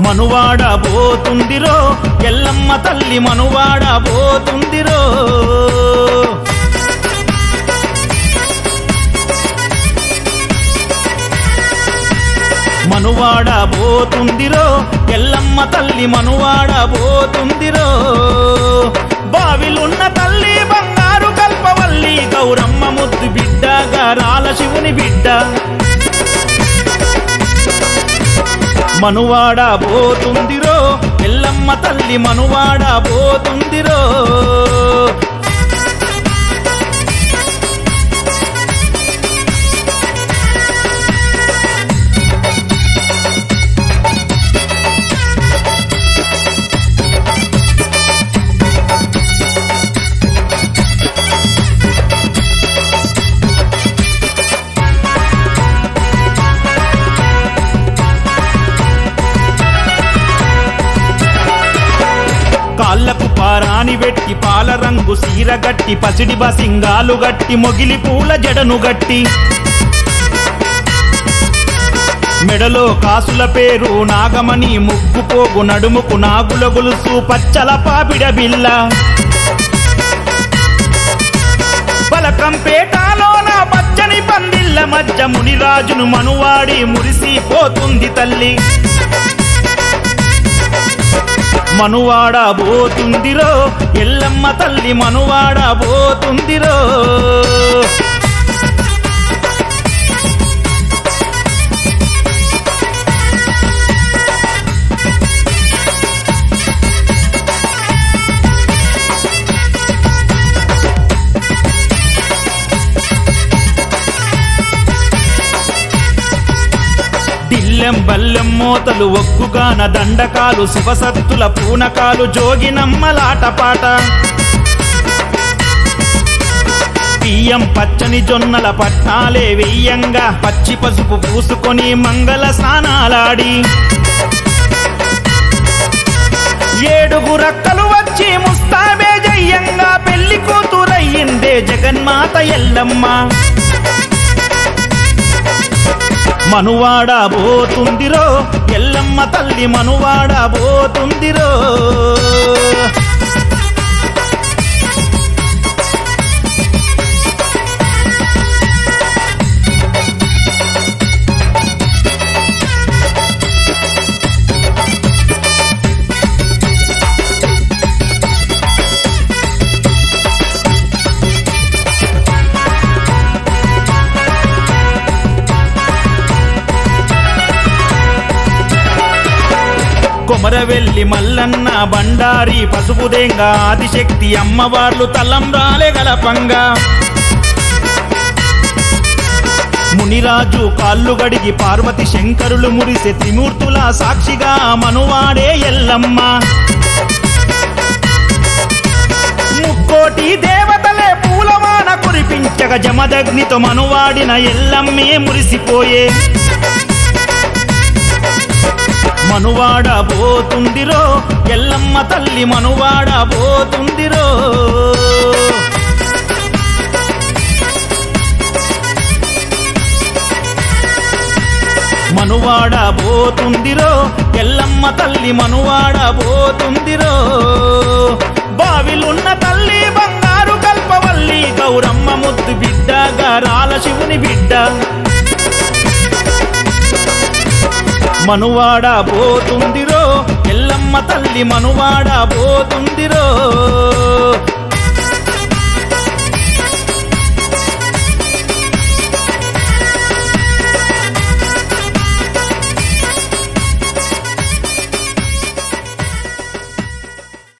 మనువాడ పోతుందిరో ఎల్లమ్మ తల్లి మనువాడ పోతుందిరో మనువాడ పోతుందిరో ఎల్లమ్మ తల్లి మనువాడ పోతుందిరో బావిలున్న తల్లి బంగారు కల్పవల్లి గౌరమ్మ ముద్దు బిడ్డ గారాల శివుని బిడ్డ మనువాడ పోతుందిరో ఎల్లమ్మ తల్లి మనువాడ పోతుందిరో కాళ్ళకు పారాని వెట్టి పాల రంగు సీర గట్టి పసిడి బసింగాలు గట్టి మొగిలి పూల జడను గట్టి మెడలో కాసుల పేరు నాగమణి ముక్కు పోగు నడుముకు నాగుల గొలుసు పచ్చల పాపిడ బిల్ల పలకంపేటలో నా పచ్చని పందిళ్ళ మధ్య మునిరాజును మనువాడి మురిసిపోతుంది తల్లి మనువాడ పోతుందిరో ఎల్లమ్మ తల్లి మనువాడ పోతుందిరో దిల్లెం బల్లెం మోతలు ఒగ్గుగాన దండకాలు శివసత్తుల పూనకాలు జోగినమ్మలాటపాట బియ్యం పచ్చని జొన్నల పట్నాలే వెయ్యంగా పచ్చి పసుపు పూసుకొని మంగళ స్నానాలాడి ఏడుగురక్కలు వచ్చి ముస్తాబే జయ్యంగా పెళ్లి కూతురయ్యిందే జగన్మాత ఎల్లమ్మ మనువాడ పోతుందిరో ఎల్లమ్మ తల్లి మనువాడ పోతుందిరో కొమరవెల్లి మల్లన్న బండారి పసుపుదేంగ ఆదిశక్తి అమ్మవార్లు తలంబ్రాలే గలపంగా మునిరాజు కాళ్ళు గడిగి పార్వతి శంకరులు మురిసే త్రిమూర్తుల సాక్షిగా మనువాడే ఎల్లమ్మ ముక్కోటి దేవతలే పూలవాన కురిపించగ జమదగ్నితో మనువాడిన ఎల్లమ్మే మురిసిపోయే మనువాడ పోతుందిరో ఎల్లమ్మ తల్లి మనువాడ పోతుందిరో మనువాడ పోతుందిరో ఎల్లమ్మ తల్లి మనువాడ పోతుందిరో బావిలున్న తల్లి బంగారు కల్పవల్లి గౌరమ్మ ముద్దు బిడ్డ గారాల శివుని బిడ్డ మనువాడ పోతుందిరో ఎల్లమ్మ తల్లి మనువాడ పోతుందిరో